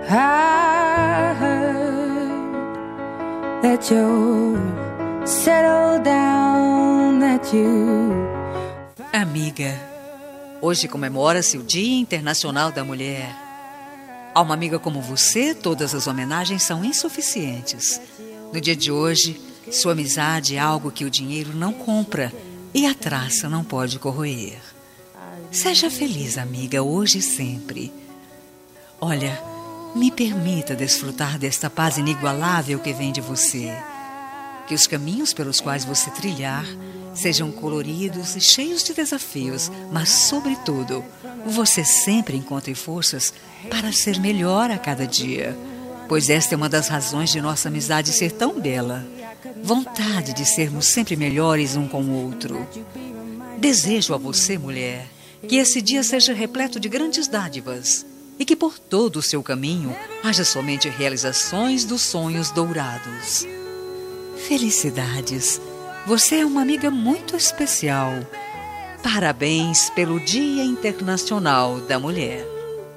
I heard that you settled down, that you... Amiga, hoje comemora-se o Dia Internacional da Mulher. A uma amiga como você, todas as homenagens são insuficientes. No dia de hoje, sua amizade é algo que o dinheiro não compra e a traça não pode corroer. Seja feliz, amiga, hoje e sempre. Olha, me permita desfrutar desta paz inigualável que vem de você. Que os caminhos pelos quais você trilhar sejam coloridos e cheios de desafios, mas, sobretudo, você sempre encontre forças para ser melhor a cada dia, pois esta é uma das razões de nossa amizade ser tão bela. Vontade de sermos sempre melhores um com o outro. Desejo a você, mulher, que esse dia seja repleto de grandes dádivas e que por todo o seu caminho haja somente realizações dos sonhos dourados. Felicidades! Você é uma amiga muito especial. Parabéns pelo Dia Internacional da Mulher.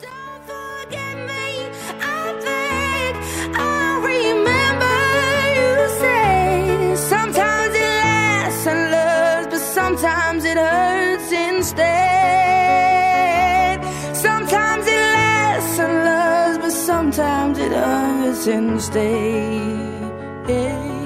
Sometimes it hurts instead. Sometimes it lasts and loves, but sometimes it hurts instead.